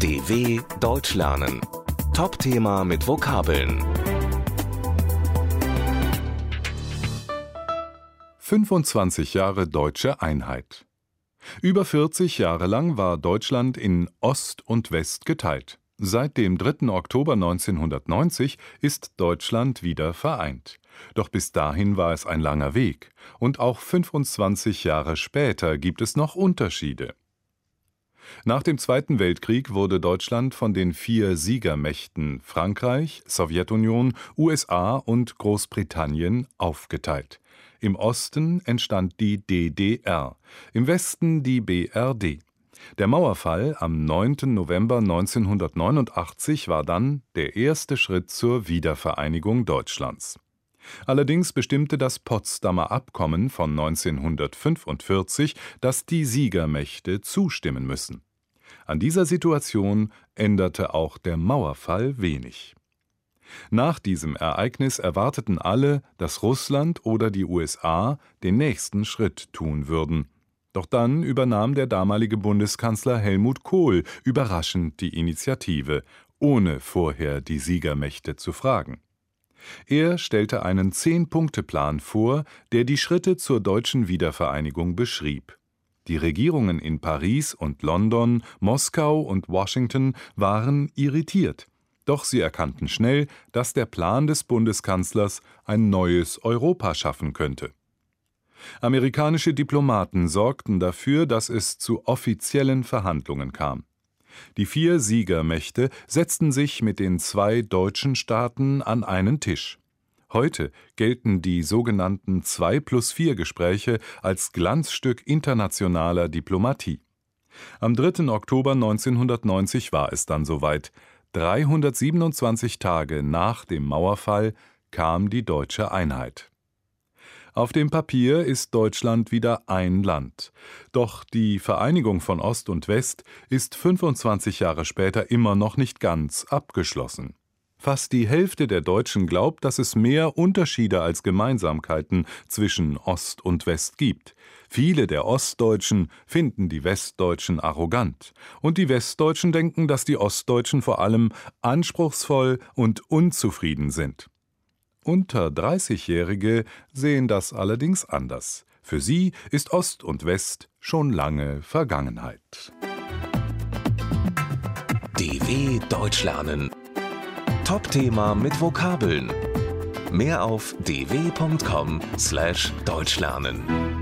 DW Deutsch lernen. Top-Thema mit Vokabeln. 25 Jahre deutsche Einheit. Über 40 Jahre lang war Deutschland in Ost und West geteilt. Seit dem 3. Oktober 1990 ist Deutschland wieder vereint. Doch bis dahin war es ein langer Weg. Und auch 25 Jahre später gibt es noch Unterschiede. Nach dem Zweiten Weltkrieg wurde Deutschland von den 4 Siegermächten Frankreich, Sowjetunion, USA und Großbritannien aufgeteilt. Im Osten entstand die DDR, im Westen die BRD. Der Mauerfall am 9. November 1989 war dann der erste Schritt zur Wiedervereinigung Deutschlands. Allerdings bestimmte das Potsdamer Abkommen von 1945, dass die Siegermächte zustimmen müssen. An dieser Situation änderte auch der Mauerfall wenig. Nach diesem Ereignis erwarteten alle, dass Russland oder die USA den nächsten Schritt tun würden. Doch dann übernahm der damalige Bundeskanzler Helmut Kohl überraschend die Initiative, ohne vorher die Siegermächte zu fragen. Er stellte einen 10-Punkte-Plan vor, der die Schritte zur deutschen Wiedervereinigung beschrieb. Die Regierungen in Paris und London, Moskau und Washington waren irritiert. Doch sie erkannten schnell, dass der Plan des Bundeskanzlers ein neues Europa schaffen könnte. Amerikanische Diplomaten sorgten dafür, dass es zu offiziellen Verhandlungen kam. Die 4 Siegermächte setzten sich mit den 2 deutschen Staaten an einen Tisch. Heute gelten die sogenannten 2+4-Gespräche als Glanzstück internationaler Diplomatie. Am 3. Oktober 1990 war es dann soweit. 327 Tage nach dem Mauerfall kam die deutsche Einheit. Auf dem Papier ist Deutschland wieder ein Land. Doch die Vereinigung von Ost und West ist 25 Jahre später immer noch nicht ganz abgeschlossen. Fast die Hälfte der Deutschen glaubt, dass es mehr Unterschiede als Gemeinsamkeiten zwischen Ost und West gibt. Viele der Ostdeutschen finden die Westdeutschen arrogant. Und die Westdeutschen denken, dass die Ostdeutschen vor allem anspruchsvoll und unzufrieden sind. Unter 30-Jährige sehen das allerdings anders. Für sie ist Ost und West schon lange Vergangenheit. DW Deutsch lernen. Top-Thema mit Vokabeln. Mehr auf dw.com/deutschlernen.